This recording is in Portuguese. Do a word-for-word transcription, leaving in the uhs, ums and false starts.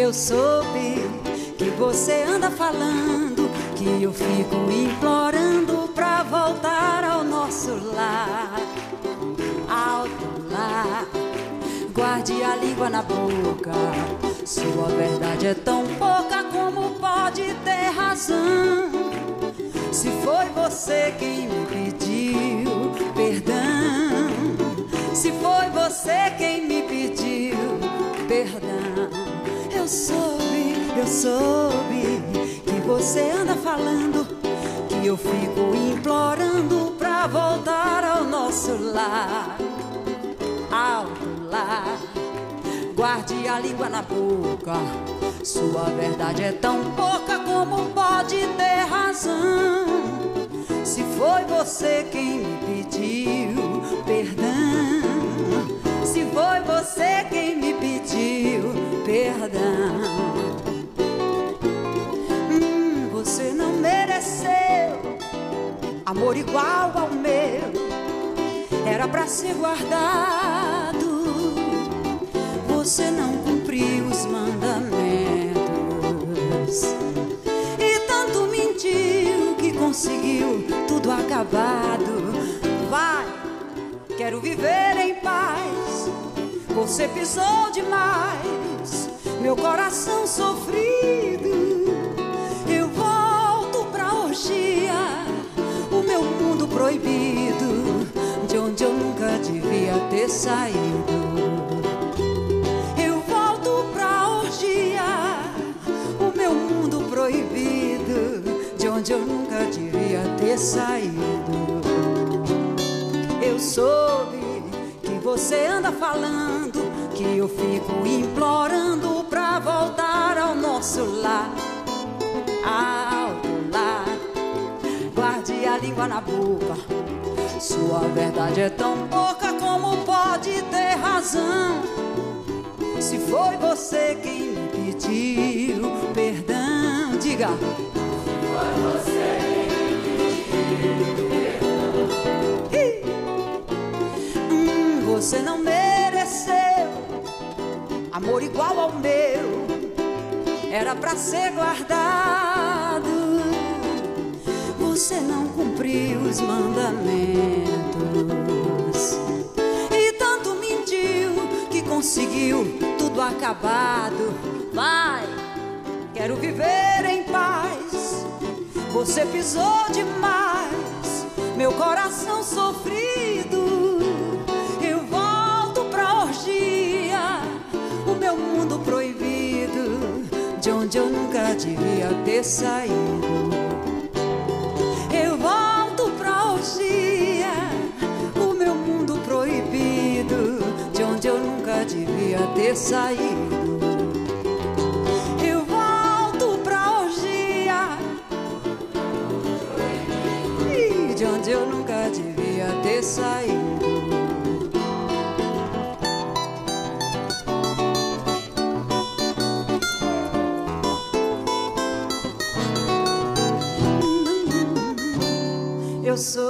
Eu soube que você anda falando, que eu fico implorando pra voltar ao nosso lar. Alto lá, guarde a língua na boca. Sua verdade é tão pouca, como pode ter razão? Se foi você quem me pediu perdão, se foi você quem me pediu perdão, eu soube, eu soube que você anda falando, que eu fico implorando pra voltar ao nosso lar. Alto lá, guarde a língua na boca. Sua verdade é tão pouca, como pode ter razão? Se foi você quem me pediu perdão, se foi você quem me pediu perdão. Hum, você não mereceu amor igual ao meu, era pra ser guardado. Você não cumpriu os mandamentos e tanto mentiu que conseguiu tudo acabado. Vai, quero viver em paz. Você pisou demais meu coração sofrido. Eu volto pra orgia, o meu mundo proibido, de onde eu nunca devia ter saído. Proibido, de onde eu nunca devia ter saído. Eu soube que você anda falando, que eu fico implorando pra voltar ao nosso lar. Alto lá, guarde a língua na boca. Sua verdade é tão pouca, como pode ter razão? Se foi você quem me pediu perdão, diga. Foi você quem me pediu perdão. Hum, você não mereceu amor igual ao meu, era pra ser guardado. Você não cumpriu os mandamentos e tanto mentiu que conseguiu tudo acabado. Vai, quero viver em paz. Você pisou demais meu coração sofrido. Eu volto pra orgia, o meu mundo proibido, de onde eu nunca devia ter saído. Eu volto pra orgia, o meu mundo proibido, de onde eu nunca devia ter saído. De onde eu nunca devia ter saído. Eu sou